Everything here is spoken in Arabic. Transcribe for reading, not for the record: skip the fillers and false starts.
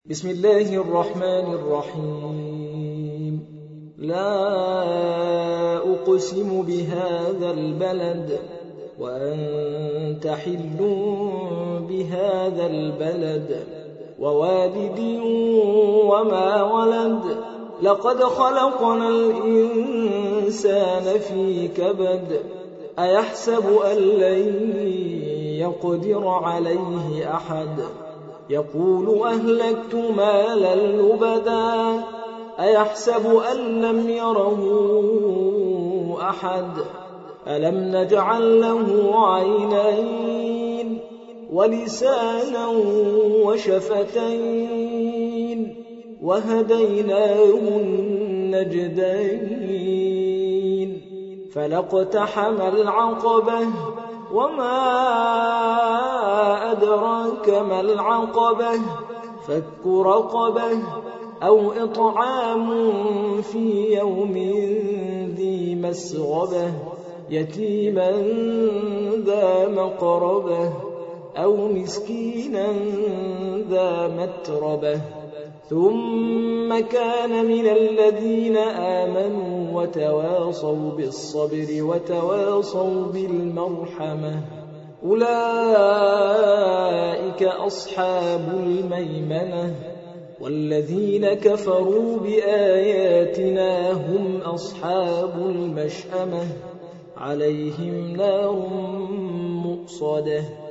بسم الله الرحمن الرحيم لا أقسم بهذا البلد وأنت حل بهذا البلد ووالد وما ولد لقد خلقنا الإنسان في كبد أيحسب أن لن يقدر عليه أحد يقول أهلكت مالا لبدا أيحسب أن لم يره أحد ألم نجعل له عينين ولسانا وشفتين وهديناه النجدين فلاقتحم العقبة وما أدراك ما العقبة فك رقبة أو إطعام في يوم ذي مسغبة يتيما ذا مقربة أو مسكينا ذا متربة ثم كان من الذين آمنوا وتواصوا بالصبر وتواصوا بالمرحمة أولئك أصحاب الميمنة والذين كفروا بآياتنا هم أصحاب المشأمة عليهم نار مؤصدة